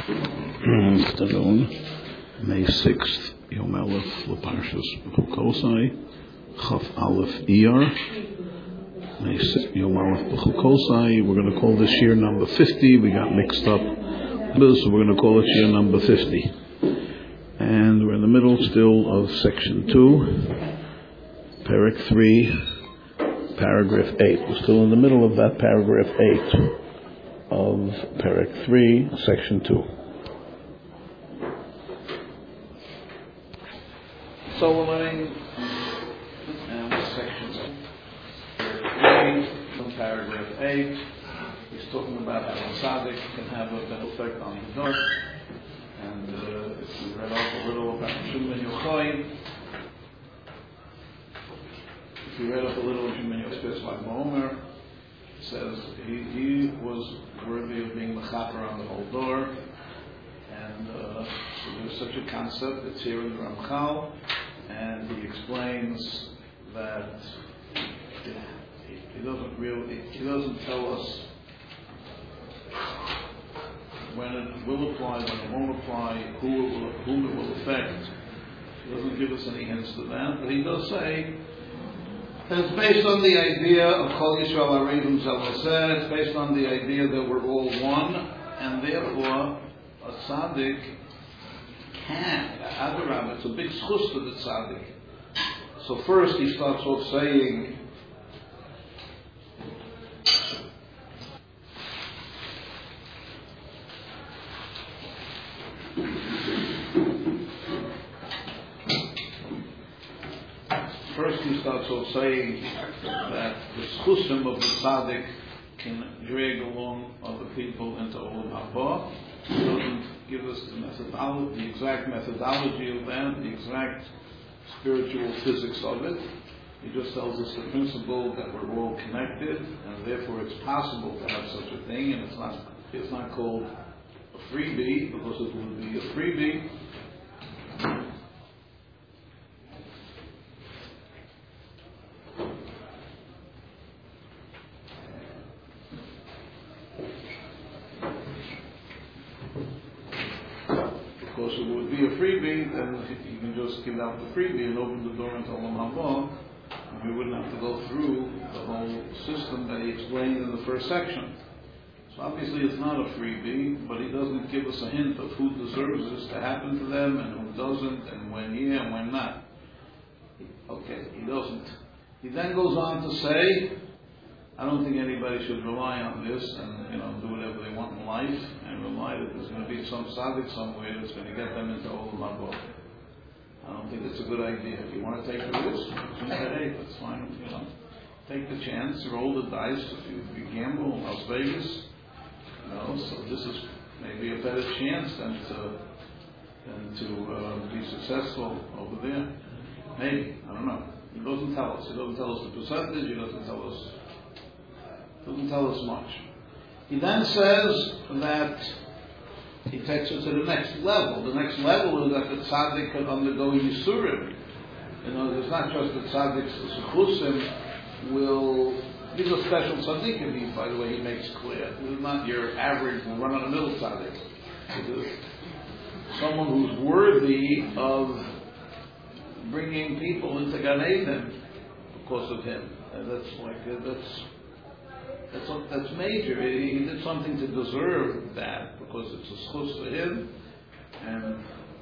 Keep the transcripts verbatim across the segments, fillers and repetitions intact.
Afternoon, May sixth, Yom Aleph, Leparshas B'chukosai, Chaf Aleph Iyar, May sixth, Yom Aleph B'chukosai. We're going to call this year number fifty. We got mixed up, so we're going to call it year number fifty. And we're in the middle still of section two, Perek three, paragraph eight. We're still in the middle of that paragraph eight of Perek three, section two. So we're learning um, section three from paragraph eight. He's talking about how a tzaddik can have a better effect on the dark. And uh, if we read off a little about Shimon Yochai, if we read off a little Shimon Yochai, like Momer, says he, he was worthy of being mechaper on the whole door. And uh, so there's such a concept that's here in the Ramchal. And he explains that he, he doesn't really, he doesn't tell us when it will apply, when it won't apply, who it will, whom it will affect. He doesn't give us any hints to that, but he does say that it's based on the idea of Kol Yisrael Aredim Zeloseh. It's based on the idea that we're all one, and therefore a tzaddik can. Adarab, it's a big schus to the tzaddik. So first he starts off saying, first he starts off saying that the schusim of the tzaddik can drag along other people into Olam Haba. He doesn't give us the methodology, the exact methodology of that, the exact spiritual physics of it. He just tells us the principle that we're all connected, and therefore it's possible to have such a thing, and it's not it's not called a freebie, because it would be a freebie. If it would be a freebie, then you can just give out the freebie and open the door into Olam Haba, and we wouldn't have to go through the whole system that he explained in the first section. So obviously it's not a freebie, but he doesn't give us a hint of who deserves this to happen to them and who doesn't, and when yeah and when not. Okay, he doesn't. He then goes on to say, I don't think anybody should rely on this and, you know, do whatever they want in life and rely that there's going to be some tzaddik somewhere that's going to get them into Olam Haba. I don't think it's a good idea. If you want to take the risk, hey, that's fine. You know, take the chance, roll the dice. If you, if you gamble in Las Vegas, you know, so this is maybe a better chance than to than to uh, be successful over there. Maybe, I don't know. He doesn't tell us. He doesn't tell us the percentage. He doesn't tell us. Doesn't tell us much. He then says that he takes us to the next level. The next level is that the tzaddik can undergo yisurim. You know, it's not just the tzaddik's suchusim will. These are special tzaddikim. He, by the way, he makes clear. This is not your average run-of-the-mill tzaddik. It is someone who's worthy of bringing people into Gan Eden because of him. And that's like that's. That's, that's major. He, he did something to deserve that because it's a schus for him. And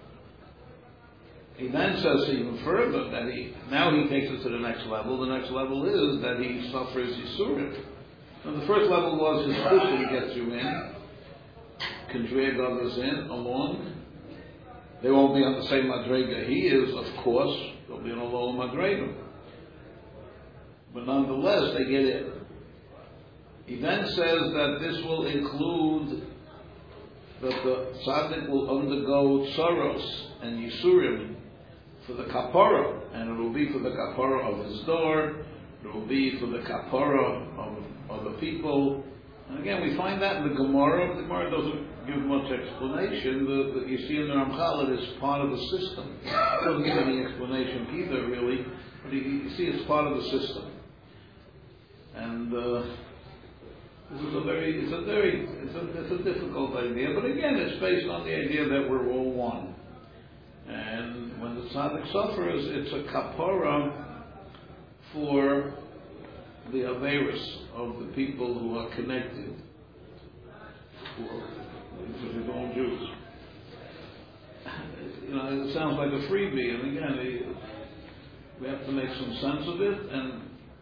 he then says even further that he, now he takes it to the next level. The next level is that he suffers yisurim. Now the first level was his schus that he gets you in, can drag others in along. They won't be on the same madrega he is, of course. They'll be on a lower madrega. But nonetheless, they get in. He then says that this will include that the tzaddik will undergo tsaros and yisurim for the kapara, and it will be for the kapara of his door, it will be for the kapara of other people. And again, we find that in the Gemara. The Gemara doesn't give much explanation. The, the, you see in the Ramchal it is part of the system. It doesn't give any explanation either, really. But you, you see it's part of the system. And uh, This is a very, it's a very, it's a, it's a difficult idea, but again, it's based on the idea that we're all one. And when the tzaddik suffers, it's a kapara for the averis of the people who are connected, who are the own Jews. You know, it sounds like a freebie, and again, we have to make some sense of it, and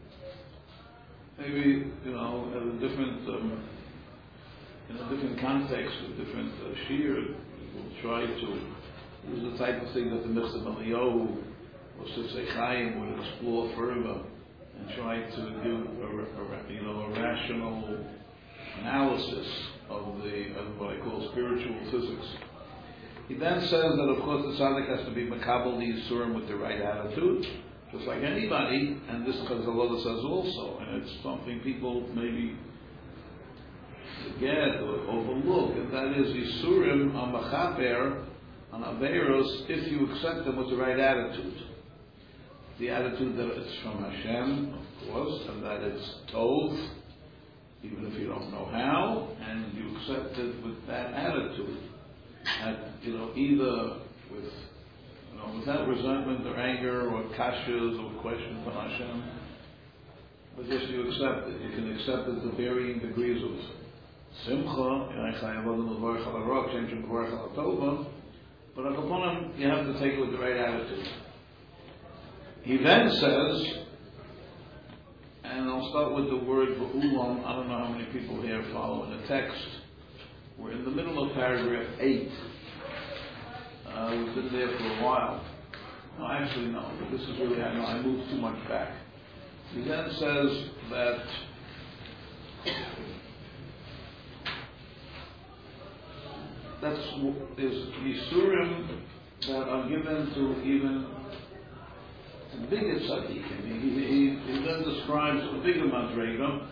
maybe, you know, at a different, um, in a different context, with different uh, shir, we'll try to use the type of thing that the Mitzvah Eliyahu or Sifsei Chaim would explore further and try to give a, a, you know, a rational analysis of the of what I call spiritual physics. He then says that, of course, the tzaddik has to be makabel the yisurim with the right attitude, just like anybody, and this because Allah says also, and it's something people maybe forget or overlook, and that is yisurim are machaber on averos if you accept them with the right attitude. The attitude that it's from Hashem, of course, and that it's tov, even if you don't know how, and you accept it with that attitude. And, you know, either with, you know, without resentment or anger or kashas or questions from Hashem, but just you accept it. You can accept it to varying degrees of simcha, but upon him, you have to take it with the right attitude. He then says, and I'll start with the word v'ulam. I don't know how many people here follow in the text. We're in the middle of paragraph eight. Uh, we've been there for a while. No, actually no, but this is really, I know I moved too much back. He then says that that's is yisurim that are given to even the bigger tzaddikim. He, he, he then describes a bigger madrega,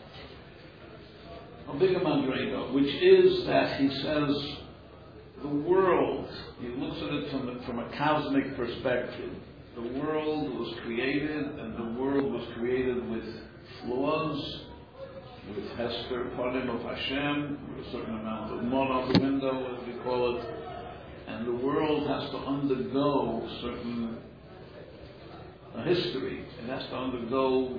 a bigger madrega, which is that he says the world, he looks at it from, the, from a cosmic perspective. The world was created, and the world was created with flaws, with Hester, Panim of Hashem, with a certain amount of mud on the window, as we call it, and the world has to undergo certain uh, history. It has to undergo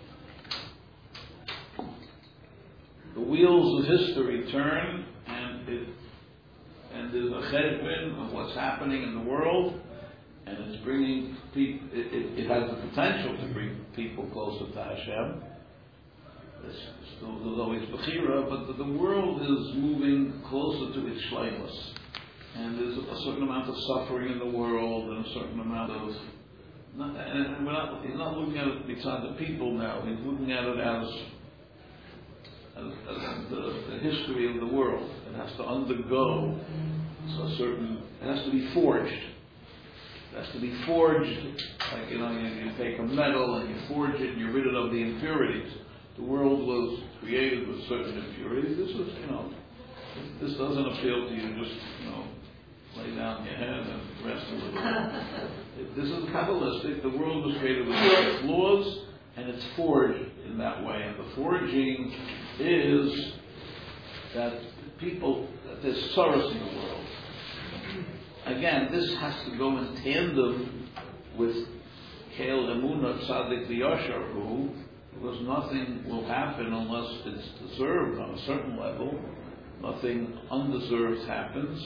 the wheels of history turn, and it and there's a cheshbon of what's happening in the world, and it's bringing people. It, it, it has the potential to bring people closer to Hashem. There's, still, there's always bechira, but the, the world is moving closer to its shleimus, and there's a, a certain amount of suffering in the world, and a certain amount of. Not, and we're not, he's not looking at it beside the people now. He's looking at it as. As, as the, the history of the world. It has to undergo a certain, it has to be forged. It has to be forged, like, you know, you, you take a metal and you forge it and you rid it of the impurities. The world was created with certain impurities. This is, you know, this doesn't appeal to you, just, you know, lay down your head and rest a little. This is Kabbalistic. The world was created with certain flaws, and it's forged in that way. And the forging is that people, that there's sorrows in the world. Again, this has to go in tandem with Kel Emunah Tzadik V'Yashar, because nothing will happen unless it's deserved on a certain level. Nothing undeserved happens.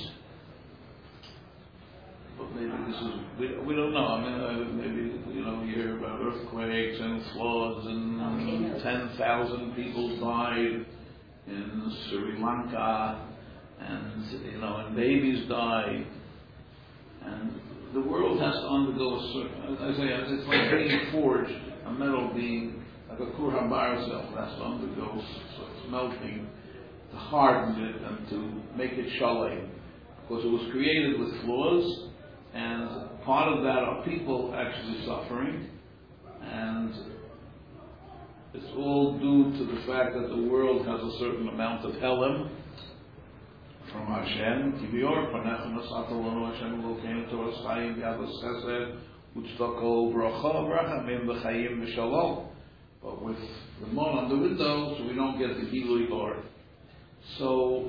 But maybe this is, we, we don't know. I mean, uh, maybe, you know, you hear about earthquakes and floods and ten thousand people died in Sri Lanka, and, you know, and babies died. And the world has to undergo a certain, as I say, it's like being forged, a metal being, like a kur habarzel, has to undergo smelting to harden it and to make it shalem. Because it was created with flaws, and part of that are people actually suffering, and it's all due to the fact that the world has a certain amount of helim from Hashem. Kivior panechem asatolonu Hashem lokeinu toras chayim yavos chesed u'tzedakah u'bracha v'rachamim v'chayim v'shalom. but with the mon on the window, so we don't get the Gilui Or. So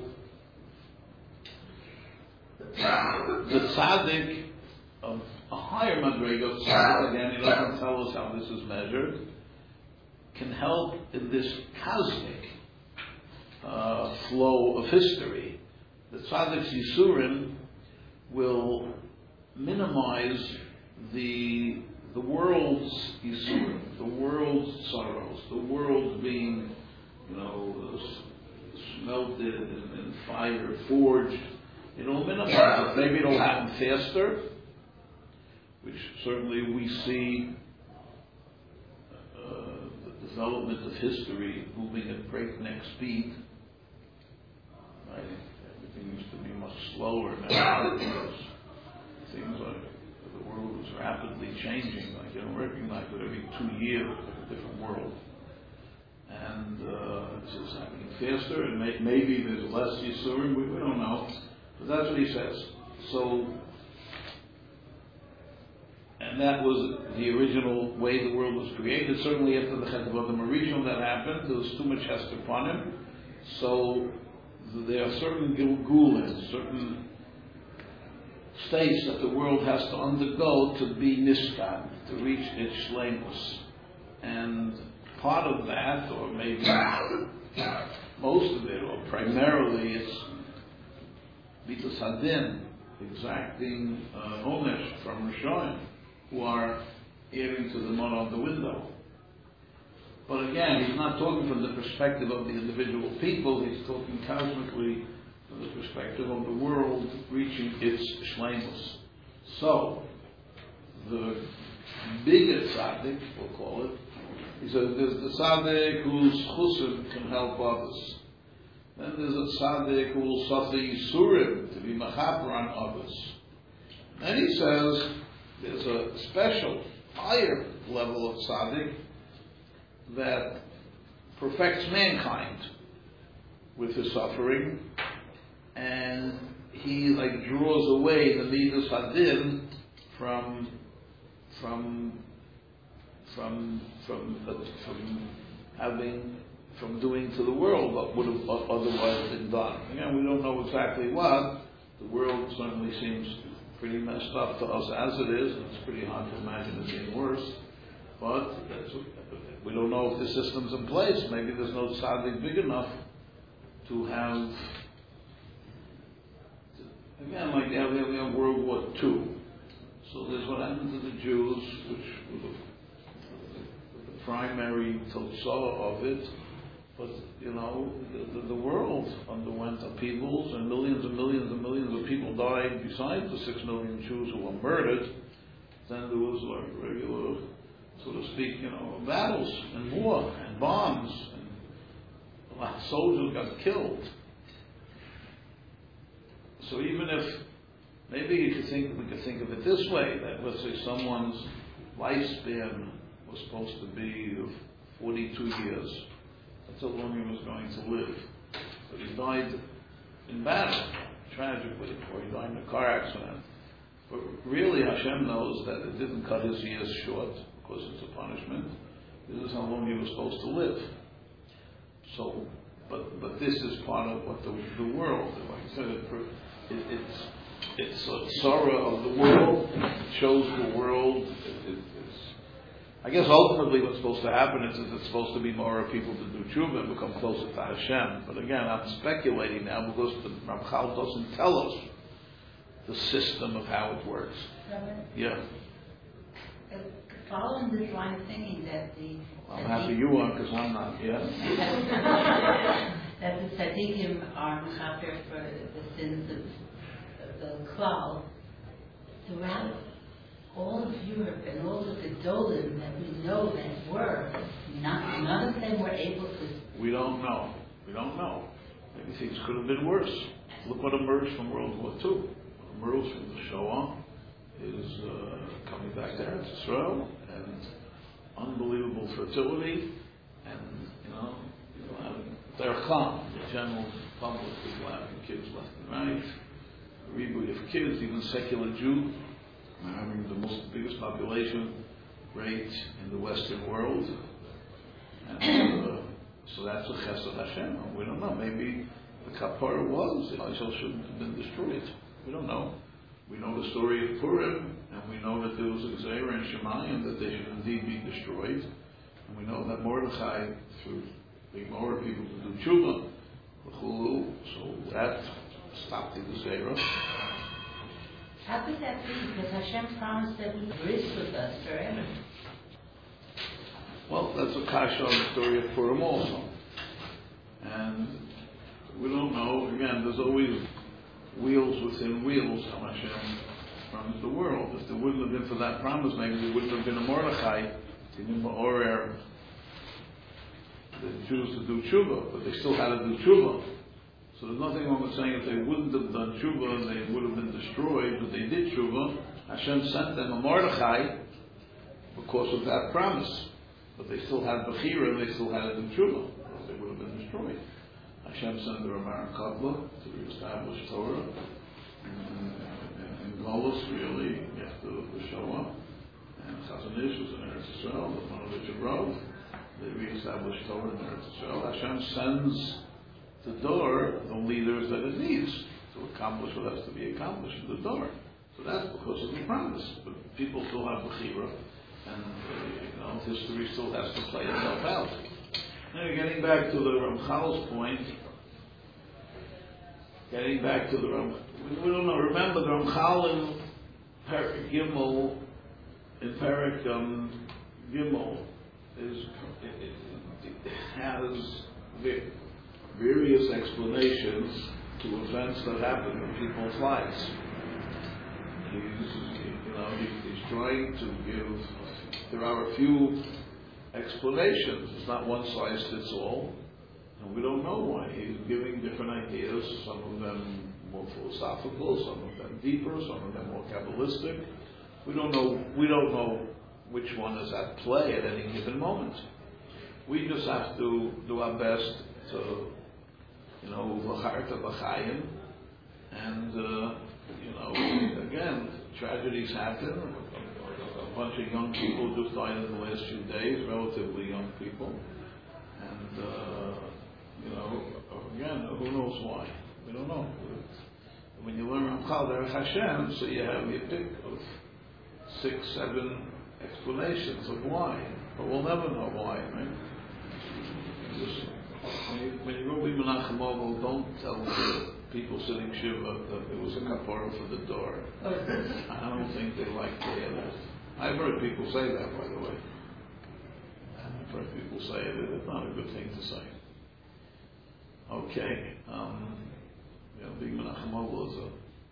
the tzaddik of a higher madrega, tzaddik, again, he doesn't tell us how this is measured, can help in this cosmic uh, flow of history. The tzaddik's yisurim will minimize the the world's yisurim, the world's sorrows, the world being, you know, smelted and, and fire forged. It'll minimize it. Maybe it'll happen faster, which certainly we see uh, the development of history moving at breakneck speed. Right? Everything used to be much slower now because things like the world was rapidly changing. Like you don't recognize that every two years it's a different world. And uh, this is happening faster, and may, maybe there's less Yisurim, we, we don't know. But that's what he says. So, and that was the original way the world was created. Certainly after the Chet Avodim Arishon that happened, there was too much Hester upon him. So there are certain gilgulim, certain states that the world has to undergo to be niskan, to reach its shleimus. And part of that, or maybe most of it, or primarily, it's Midas Hadin, exacting uh, onesh from Rishonim, who are adhering to the mon on the window. But again, he's not talking from the perspective of the individual people, he's talking cosmically from the perspective of the world reaching its shleimus. So, the bigger tzaddik, we'll call it, he says there's the tzaddik whose chusim can help others. Then there's a tzaddik who will suffer yisurim, to be machaper on others. Then he says there's a special, higher level of tzaddik that perfects mankind with his suffering, and he like draws away the midas hadin from from from from from having from doing to the world what would have otherwise been done. Again, we don't know exactly what. The world certainly seems pretty messed up to us as it is, and it's pretty hard to imagine it being worse. But that's, we don't know if the system's in place. Maybe there's no tzaddik big enough to have. Again, like yeah, we have, we have World War Two. So there's what happened to the Jews, which was the, the primary totzah of it. But, you know, the, the, the world underwent upheavals, and millions and millions and millions of people died besides the six million Jews who were murdered. Then there was like regular, so to speak, you know, battles and war and bombs, and a lot of soldiers got killed. So even if, maybe you could think, we could think of it this way, that let's say someone's lifespan was supposed to be of forty-two years. That's how long he was going to live. But he died in battle, tragically, or he died in a car accident. But really Hashem knows that it didn't cut his years short, because it's a punishment. This is how long he was supposed to live. So, but but this is part of what the, the world, like I said, it, it, it's it's a sorrow of the world. It shows the world. It, it, it's, I guess ultimately what's supposed to happen is, is it's supposed to be more people to do tshuva and become closer to Hashem. But again, I'm speculating now because the Ramchal doesn't tell us the system of how it works. Robert? Yeah. Uh, following this line of thinking that the I'm happy you are because I'm not. Yeah. that the tzaddikim are mechaper for the sins of the klal throughout all of Europe and all of the Gedolim that we know that were, not, none of them were able to. We don't know. We don't know. Maybe things could have been worse. Look what emerged from World War Two. What emerged from the Shoah is uh, coming back to Eretz Yisrael and unbelievable fertility, and you know, people having derecham, the general public, people having kids left and right, a reboot of kids, even secular Jew. Having the most biggest population rate in the Western world, And uh, so that's a chesed Hashem. We don't know. Maybe the kapara was, Israel shouldn't have been destroyed. We don't know. We know the story of Purim, and we know that there was a Gzeira and Shemayim that they should indeed be destroyed. And we know that Mordechai, through being more people to do tshuva, so that stopped the Gzeira. How could that be? Because Hashem promised that He is with us forever. Well, that's a kasha on the story of Purim also. And we don't know, again, there's always wheels within wheels, how Hashem runs the world. If there wouldn't have been for that promise, maybe there wouldn't have been a Mordechai, or the Jews to do tshuva, but they still had to do tshuva. So there's nothing wrong with saying if they wouldn't have done tshuva, they would have been destroyed, but they did tshuva. Hashem sent them a Mordechai because of that promise. But they still had Bechira, they still had to do tshuva, or they would have been destroyed. Hashem sent the Ramar Kabbalah to reestablish Torah. In Golos, really, after the Shoah. And Chazon Ish was in Eretz Yisrael, the Monovich Rav. They reestablished Torah in Eretz Yisrael. Hashem sends the door the leaders that it needs to accomplish what has to be accomplished in the door. So that's because of the promise. But people still have Bechira, and uh, you know, history still has to play itself out. Now, getting back to the Ramchal's point, getting back to the Ram, we, we don't know. Remember, the Ramchal in Perek Gimel, in Perek um, Gimel, is it, it, it has various explanations to events that happen in people's lives. He's, you know, he, he's trying to give. There are a few explanations. It's not one size fits all, and we don't know why. He's giving different ideas. Some of them more philosophical, some of them deeper, some of them more kabbalistic. We don't know. We don't know which one is at play at any given moment. We just have to do our best to, you know, l'charta b'chayim, and uh, you know, again, tragedies happen. A bunch of young people just died in the last few days, relatively young people, and uh, you know, again, who knows why? We don't know. When you learn Ramchal Derech Hashem, so you have your pick of six, seven explanations of why, but we'll never know why, right? Just, when you, when you go be Menachem Ovel, don't tell the people sitting Shiva that there was a kapara for the door. I don't think they like to hear that. I've heard people say that, by the way. I've heard people say it. It's not a good thing to say. Okay. Um, you know, being Menachem Ovel is,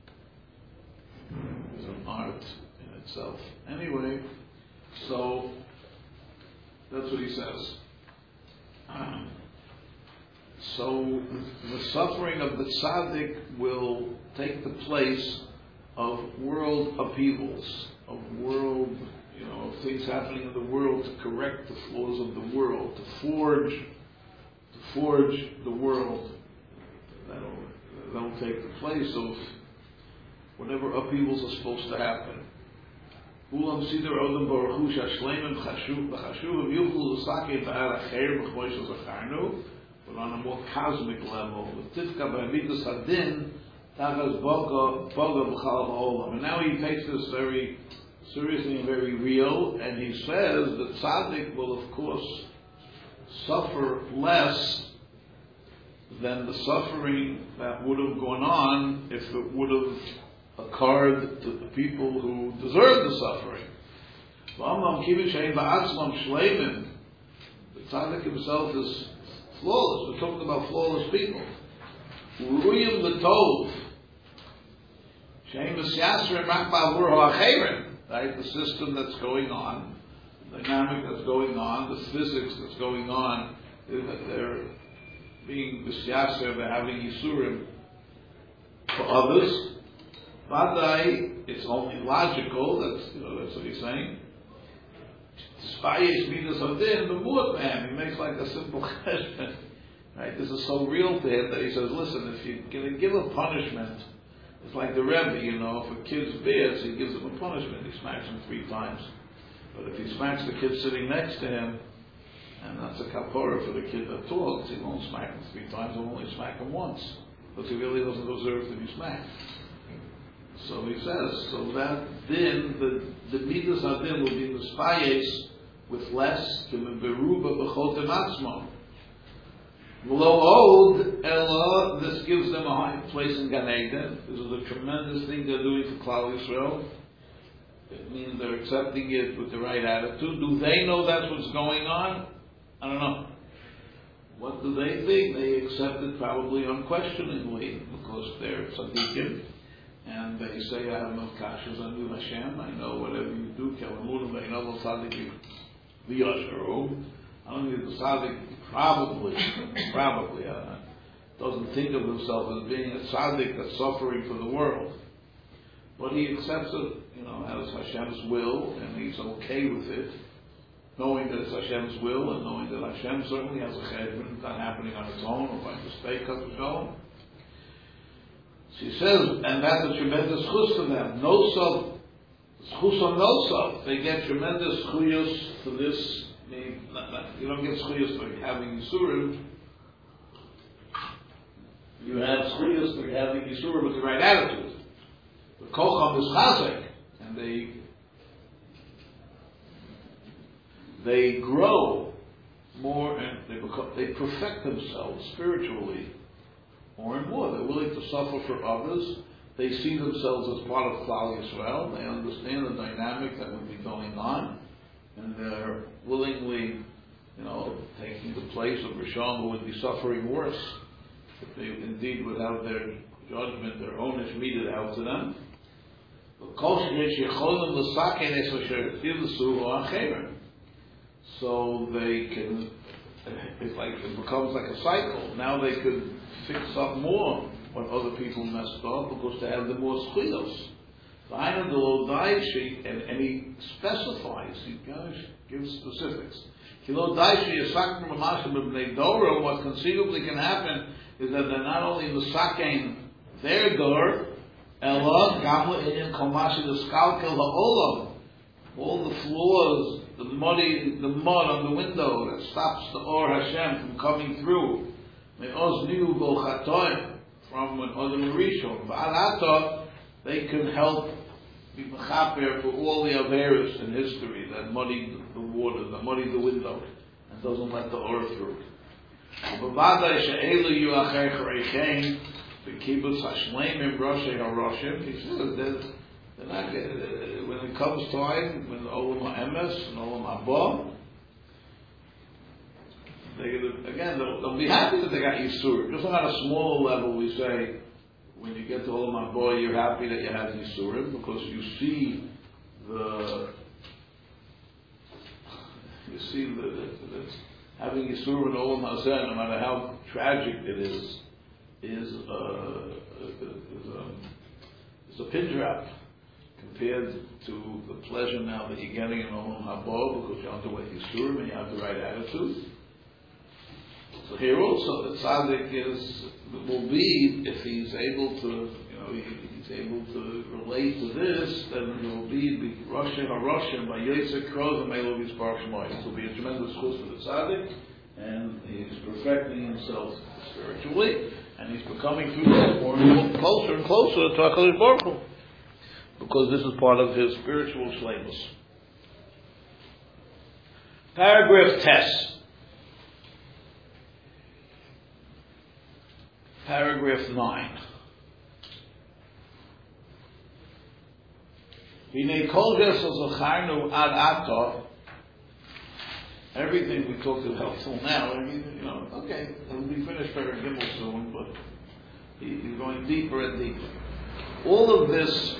a, is an art in itself. Anyway, so that's what he says. Um, so the suffering of the tzaddik will take the place of world upheavals, of world, you know, of things happening in the world to correct the flaws of the world, to forge, to forge the world. That'll, that'll take the place of whatever upheavals are supposed to happen. Ulam Siddur Odom Baruch Hu Shashleimim Chashuv B'Chashuvim Yuchlu L'Sakei B'Ar Acher B'Chmoish L'Zacharnu, but on a more cosmic level, L'Tifka B'Amidas Hadin Tachas Boga Boga B'Chal Ha'olam. And now he takes this very seriously and very real, and he says that tzaddik will, of course, suffer less than the suffering that would have gone on if it would have occurred to the people who deserve the suffering. The tzaddik himself is flawless. We're talking about flawless people. Right? The system that's going on, the dynamic that's going on, the physics that's going on, they're being misyaser, they're having yisurim for others. Vadai, it's only logical. That's, you know, that's what he's saying. Spayish midas adin, the muat man. He makes like a simple question. Right? This is so real to him that he says, "Listen, if you're going to give a punishment, it's like the Rebbe. You know, if a kid's bad, so he gives him a punishment. He smacks him three times. But if he smacks the kid sitting next to him, And that's a kapora for the kid that talks. He won't smack him three times, he'll only smack him once. Because he really doesn't deserve to be smacked. So he says, so that din, the, the midas adin will be mispayes with less to beruba b'chotem atzmo. Below old, Ella, this gives them a high place in Gan Eden. This is a tremendous thing they're doing for Klal Yisrael. It means they're accepting it with the right attitude. Do they know that's what's going on? I don't know. What do they think? They accept it probably unquestioningly because they're tzaddikim. And they say, I have no kashas on you, Hashem. I know whatever you do, Kelamurim, I know the tzaddik v'yasharu. I don't think the tzaddik probably, probably uh, doesn't think of himself as being a tzaddik that's suffering for the world. But he accepts it, you know, as Hashem's will, and he's okay with it, knowing that it's Hashem's will, and knowing that Hashem certainly has a chedron, it's not happening on its own or by mistake of its own. She says, and that's a tremendous chus for them. Nosov, chus on nosov, they get tremendous chuyos for this. I mean, not, not, you don't get chuyos for having yisurim. You have chuyos for having yisurim with the right attitude. The kocham is chazek, and they they grow more, and they become, they perfect themselves spiritually. More and more, they're willing to suffer for others. They see themselves as part of Klal Yisrael. They understand the dynamic that would be going on, and they're willingly, you know, taking the place of Rishon, who would be suffering worse if they indeed would have their judgment, their ownish meted out to them. So they can, it's like it becomes like a cycle. Now they could fix up more what other people messed up because they have the more schuyos. And, and he specifies, he gives specifics. What conceivably can happen is that they're not only misakein their door, all the floors, the muddy, the mud on the window that stops the Or Hashem from coming through. From when Adam Rishon, they can help be mechaper for all the averos in history that muddied the water, that muddied the window, and doesn't let the Or through. He says they're not, when it comes time, when Olam HaEmes and Olam Haba, they again they'll, they'll be happy that they got Yisur. Just on a smaller level, we say when you get to Olam Haba, you're happy that you have Yisurim because you see the you see the, the, the having Yisur in Olam Hazeh, no matter how tragic it is, is uh, is, um, is a pin drop compared to the pleasure now that you're getting in Olam Haba because you have the way Yisurim and you have the right attitude. So here also the tzaddik is will be, if he's able to, you know, he, he's able to relate to this, then he will be Roshim HaRoshim by Yosef Kroz and Melo Yisparach Shmoy. This will be a tremendous chus for the tzaddik, and he's perfecting himself spiritually, and he's becoming through this more and more closer and closer to HaKadosh Baruch Hu, because this is part of his spiritual shleimus. Paragraph Tess. Paragraph nine. Everything we talked about till now, I mean, you know, okay, we'll be finished Paragraph Gimel soon, but he, he's going deeper and deeper. All of this,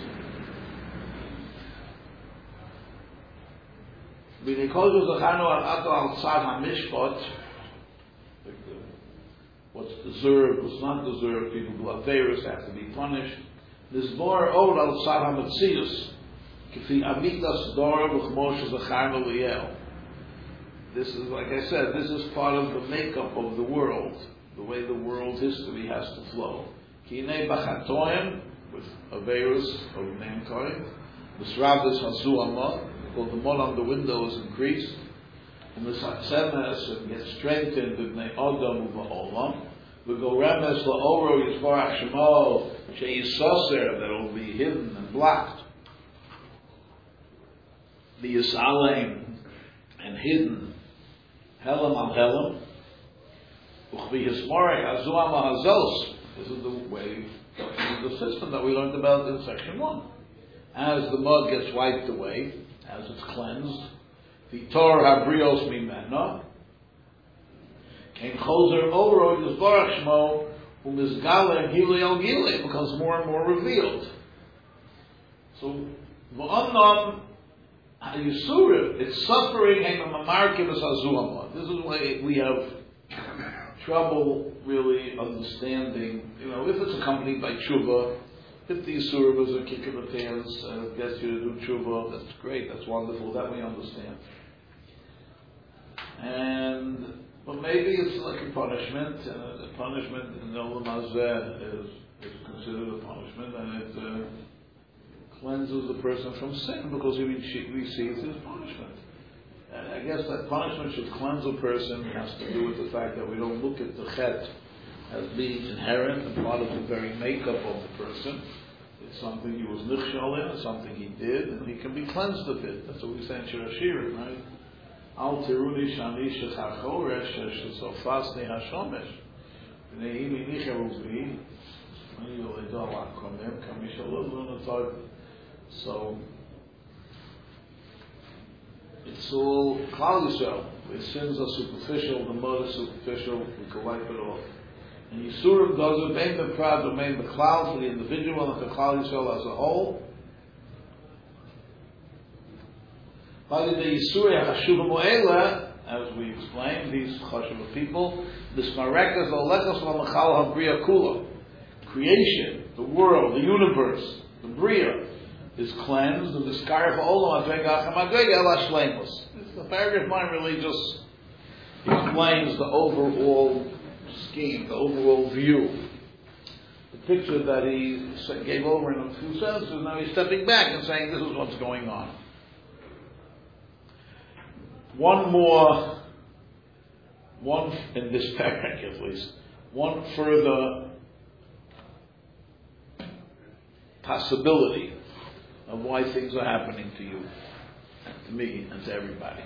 what's deserved, what's not deserved, people who are favorites have to be punished. This bar od al tzad hametzius, k'fi amitas dor v'chmosh zacharnu liel. This is, like I said, this is part of the makeup of the world, the way the world history has to flow. Kinei b'chatoim, with averus of mankind, the sravdus hasu amah, called the mon on the window is increased. and the Satsemes and get strengthened in the Odom U'Ba'olam. We go Remes La'oro Yisbarach Shemo She'yisoser, that will be hidden and blocked. The Yisalem and hidden Helam al Helam. Uchvi Yismarech Azuam Ha'azos. This is the way, this is the system that we learned about in section one. As the mud gets wiped away, as it's cleansed, Vitor Habrios Mimena, Came Choser Oro Yisbarach Shmo Umizgale Gile El Gile, becomes more and more revealed. So V'Onnam Yisurim, it's suffering. This is why we have trouble really understanding. You know, if it's accompanied by tshuva, if the Yisurim is a kick in the pants and it gets you to do tshuva, that's great, that's wonderful, that we understand. And but maybe it's like a punishment, and a, a punishment in the Olam Hazeh is, is considered a punishment, and it uh, cleanses the person from sin because he receives his punishment. And I guess that punishment should cleanse a person has to do with the fact that we don't look at the chet as being inherent and part of the very makeup of the person. It's something he was nichshal in, something he did, and he can be cleansed of it. That's what we say in Shir Hashirim, right? Al tiruni shani shechachoresh shesofasni hashomesh v'nei imi nicheruvi ani yoledo lakomem kamishalov l'natod. So it's all Klal Yisrael. The sins are superficial, the mud is superficial, we can wipe it off. And Yisurim does it, main the proud, main the Klal for the individual and the Klal Yisrael as a whole. By the Yisuri HaChashuva Mo'ela, as we explained, these Chashuva people, this Marekas Olechas L'Machal HaBriya Kula, creation, the world, the universe, the Bria, is cleansed, and the Skarif Olam Advegach HaMagay Ela Shleimus. The paragraph mine really just explains the overall scheme, the overall view. The picture that he gave over in a few sentences, now he's stepping back and saying this is what's going on. One more, one in this paragraph at least, one further possibility of why things are happening to you, to me, and to everybody.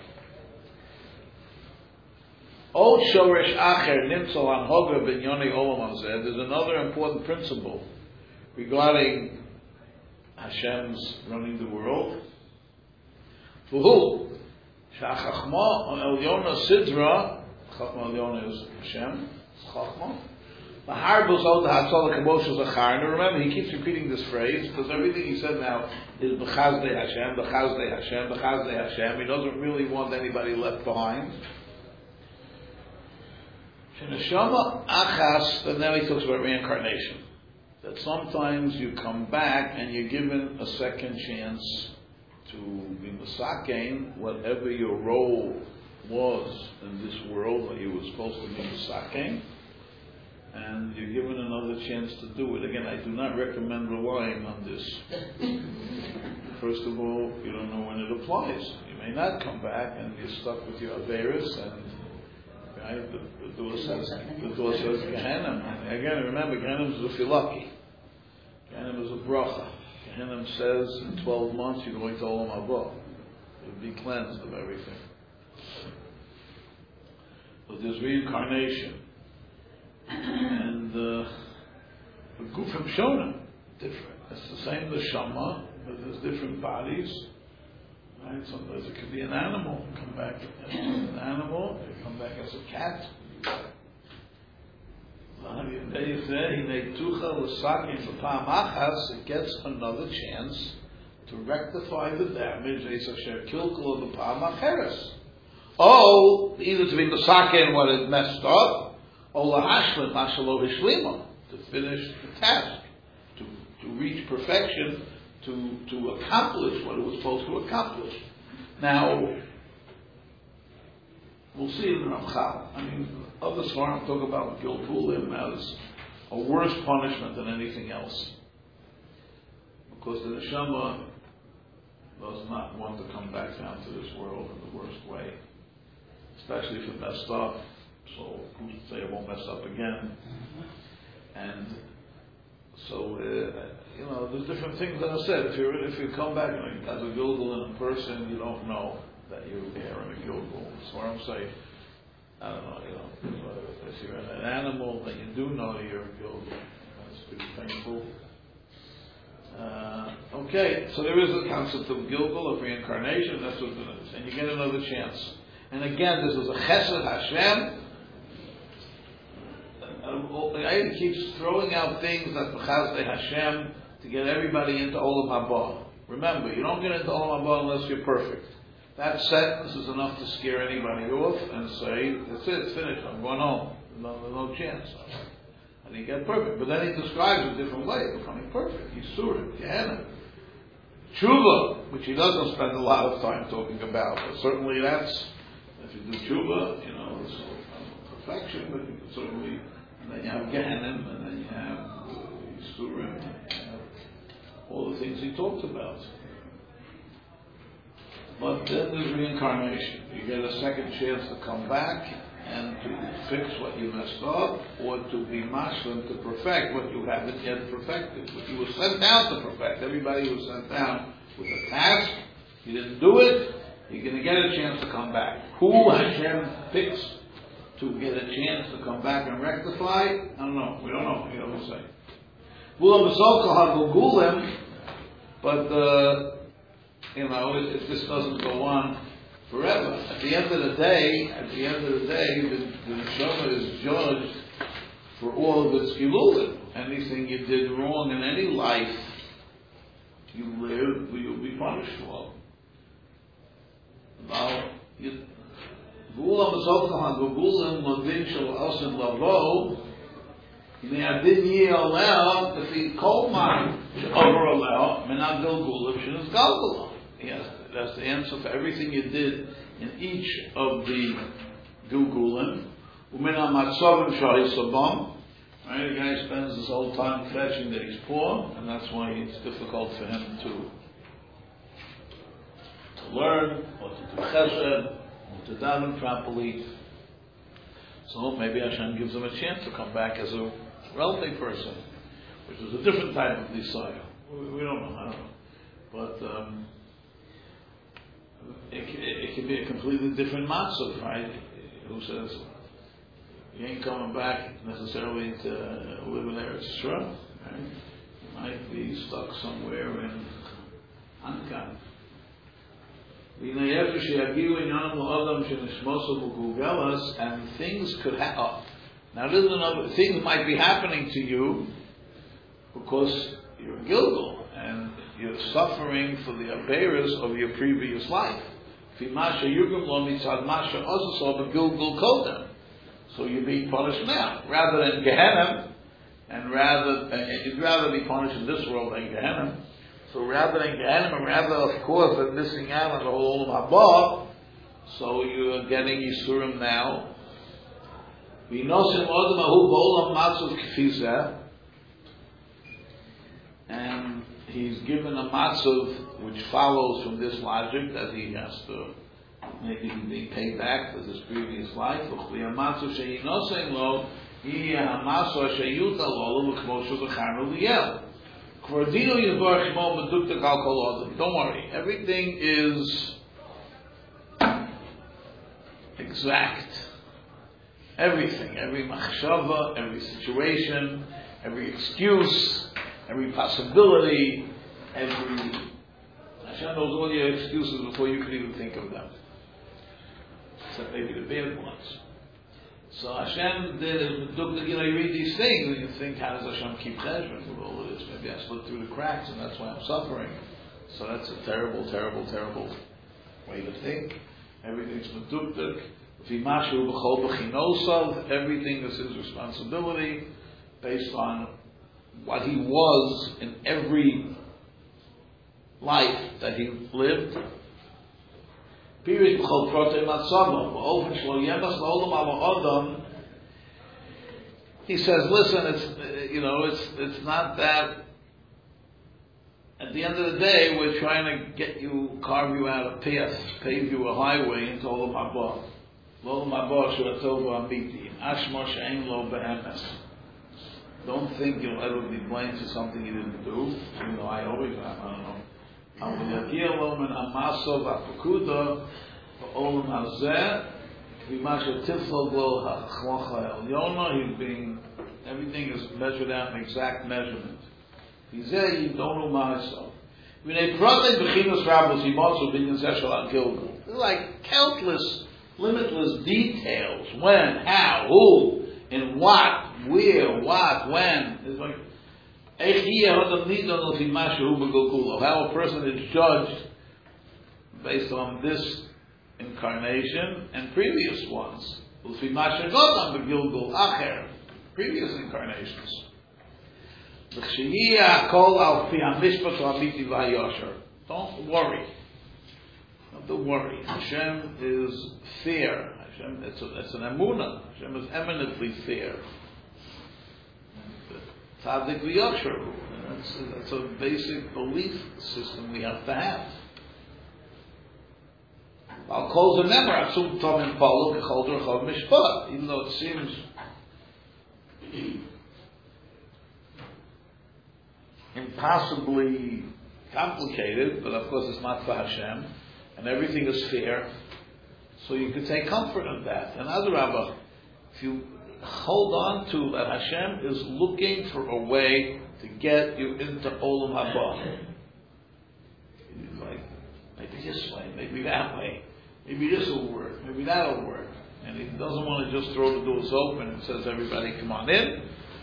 Od shoresh acher nimtzal anhoga b'nyonei olam hazeh. There's another important principle regarding Hashem's running the world. V'hu shachachma elyona sidra. Chachma elyona is Hashem. It's chachma. Remember, he keeps repeating this phrase because everything he said now is b'chazdei Hashem, b'chazdei Hashem, b'chazdei Hashem. He doesn't really want anybody left behind. Sheneshama achas, and now he talks about reincarnation. That sometimes you come back and you're given a second chance to be misakein, whatever your role was in this world that you were supposed to be misakein. And you're given another chance to do it. Again, I do not recommend relying on this. First of all, you don't know when it applies. You may not come back and you're stuck with your Averis and right, the, the door says the door says Gehenna. Again, remember, Gehenna is a filaki. Gehenna is a bracha. Gehenna says in twelve months you're going to Olam Haba. You'll be cleansed of everything. But there's reincarnation. And uh, the Gufim Shona, different. It's the same the Shama, but there's different bodies. Right? Sometimes it could be an animal, come back as an animal, it come back as a cat. It gets another chance to rectify the damage. Oh, either to be Masakin what it messed up, to finish the task, to, to reach perfection, to, to accomplish what it was supposed to accomplish. Now, we'll see in Ramchal. I mean, other Svarim talk about Gilgulim as a worse punishment than anything else. Because the Neshama does not want to come back down to this world in the worst way. especially if it messed up. So who's to say it won't mess up again? And so uh, you know, there's different things that are said. If you if you come back and as a gilgul in a person, you don't know that you're there in a gilgul. That's what I'm saying. I don't know, you know, if you're an animal, then you do know you're a gilgul. That's pretty painful. Uh, okay, so there is a concept of gilgul, of reincarnation. That's what it is, and you get another chance. And again, this is a chesed Hashem. I keeps throwing out things that b'chazdei Hashem to get everybody into Olam Haba. Remember, you don't get into Olam Haba unless you're perfect. That sentence is enough to scare anybody off and say, that's it, it's finished, I'm going home. No, there's no chance. And he get perfect. But then he describes a different way, becoming perfect. Yisurim, Gehenna. Tshuva, which he doesn't spend a lot of time talking about, but certainly that's, if you do tshuva, you know, it's perfection, but you can certainly, and then you have Gehenna, and then you have Yisurim, and you have all the things he talks about. But then there's reincarnation. You get a second chance to come back and to fix what you messed up, or to be mashlim, to perfect what you haven't yet perfected. What you were sent down to perfect. Everybody was sent down with a task. You didn't do it, you're going to get a chance to come back. Who Hashem picks to get a chance to come back and rectify? I don't know. We don't know. He doesn't say. But uh, you know, if, if this doesn't go on forever, at the end of the day, at the end of the day, the, the neshama is judged for all of its gilulim. Anything you did wrong in any life you lived, you'll be punished for. Now, you, הנה הדין יהיה עליו לפי כל מה שעובר עליו מן הגלגולים שנסגלגל לו. Yes, that's the answer for everything you did in each of the gilgulim. ומן המצבים שהיית בם. Right, the guy spends his whole time fetching that he's poor, and that's why it's difficult for him to to learn, or to do chesed, or to daven properly. So maybe Hashem gives him a chance to come back as a wealthy person, which is a different type of desire. We, we don't know, I don't know. But um, it, it, it can be a completely different matzav, right? Who says, you ain't coming back necessarily to live in Eretz Yisrael, right? You might be stuck somewhere in Ankan. And things could happen. Now, there's another, things might be happening to you because you're gilgul and you're suffering for the abeirus of your previous life. So you're being punished now, rather than Gehenna, and rather uh, you'd rather be punished in this world than Gehenna. So rather than Gehenna, and rather, of course, than missing out on the whole Olam Haba, so you're getting Yisurim now. And he's given a matzav which follows from this logic that he has to maybe be paid back for his previous life. Don't worry, everything is exact. Everything, every machshava, every situation, every excuse, every possibility, every... Hashem knows all your excuses before you could even think of them. Except maybe the bad ones. So Hashem did, you know, you read these things and you think, how does Hashem keep cheshbon with all of this? Maybe I slipped through the cracks and that's why I'm suffering. So that's a terrible, terrible, terrible way to think. Everything's medukduk. Everything is his responsibility based on what he was in every life that he lived. He says, listen, it's, you know, it's it's not that. At the end of the day, we're trying to get you, carve you out a path, pave you a highway into Olam Haba. Lo mabor shuatova amiti. Ashma she'en lo be'emes. Don't think you'll ever be blamed for something you didn't do. You know, I always am. I don't know. Avayagia lo men amaso v'apukuda v'olam hazeh v'masha tiflo lo ha'chlocha elyona. He's being, everything is measured out in exact measurement. V'zeh yidonu ma'aso. V'nei protei b'chinos rabos yimotzu b'inyan zeshal al Gilgal. They're like countless, limitless details. When, how, who, in what, where, what, when. It's like how a person is judged based on this incarnation and previous ones. Previous incarnations. Don't worry. Don't worry. Hashem is fair. Hashem, it's, a, it's an emunah. Hashem is eminently fair. Tzadik v'yosher. That's, that's a basic belief system we have to have. I'll close the number. Asum Tomim Palu Kechol Derechov Mishpat. Even though it seems impossibly complicated, but of course it's not for Hashem, and everything is fair. So you can take comfort in that. And Adarabah, if you hold on to that, Hashem is looking for a way to get you into Olam Haba. He's like, maybe this way, maybe that way, maybe this will work, maybe that will work. And he doesn't want to just throw the doors open and says, everybody come on in.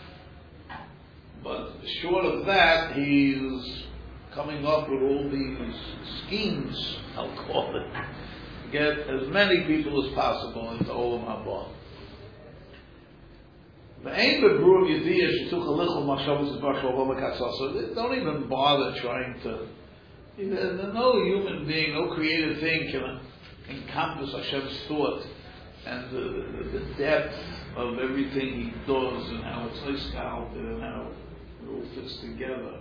But short of that, he's coming up with all these schemes, I'll call it, to get as many people as possible into Olam Haba. Don't even bother trying to. No human being, no created thing can encompass Hashem's thought and the, the, the depth of everything He does and how it's iskal and how it all fits together.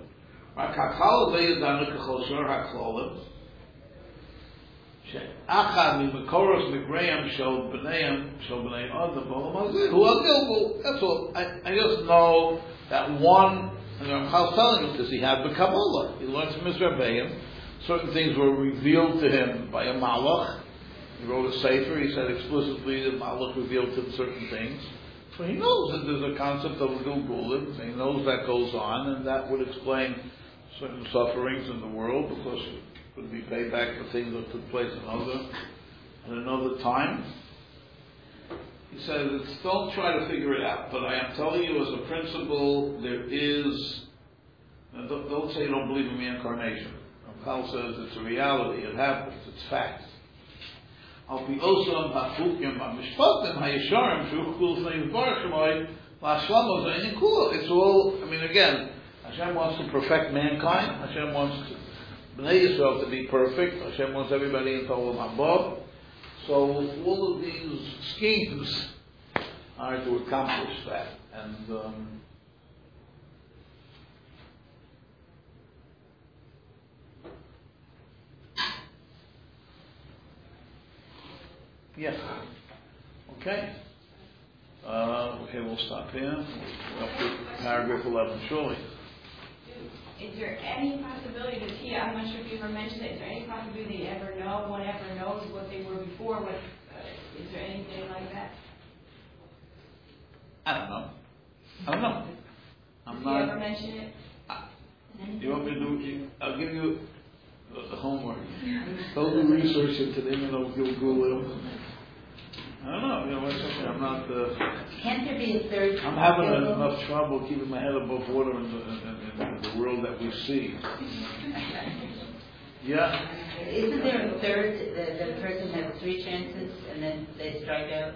Achad mimakoros migrayim shel b'neiim shel b'nei adam b'olam hazeh hu al-Gilgal. That's all. I, I just know that one, and Ramchal's telling us this, he had the Kabbalah. He learned from his Rebbeim. Certain things were revealed to him by a Malach. He wrote a Sefer. He said explicitly that Malach revealed to him certain things. So he knows that there's a concept of Gilgulim. He knows that goes on, and that would explain certain sufferings in the world, because it would be paid back for things that took place another at another time. He says, it's, don't try to figure it out, but I am telling you as a principle, there is, and don't, don't say you don't believe in reincarnation. Paul says it's a reality, it happens, it's fact. Al pi osam hachukim hamishpatim hayesharim shuchul fnei yisbarach shemoy la'ashlamo zayin kula. It's all, I mean again, Hashem wants to perfect mankind. Hashem wants to Bnei Yisrael to be perfect. Hashem wants everybody in Olam Haba. So all of these schemes are to accomplish that. And um, yes. Okay. Uh, okay, we'll stop here. We're up to paragraph eleven, surely. Is there any possibility that he, I'm not sure if you ever mentioned it, is there any possibility they ever know, one ever knows what they were before? What, uh, is there anything like that? I don't know. I don't know. I'm Did not. you ever mention it? I, you want me to do? I'll give you the homework. Go do research into the immuno Gilgulim. I don't know. You know what's okay. I'm not. Uh, Can't there be a third? I'm having enough trouble keeping my head above water in the, in, in the world that we see. Yeah. Isn't there a third? The, the person has three chances and then they strike out.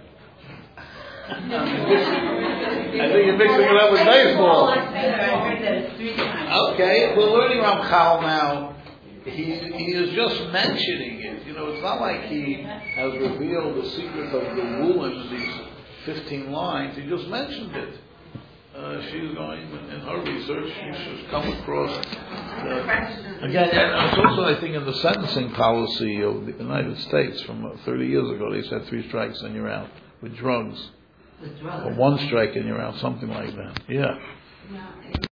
I think you're mixing it up with baseball. I heard that it's three times. Okay, we're learning Ramchal now. He he is just mentioning it. You know, it's not like he has revealed the secret of the Wulim in these fifteen lines. He just mentioned it. Uh, she's going in her research. She's come across uh, again, and it's also, I think, in the sentencing policy of the United States from uh, thirty years ago, they said three strikes and you're out with drugs. With drugs. Or one strike and you're out, something like that. Yeah. No.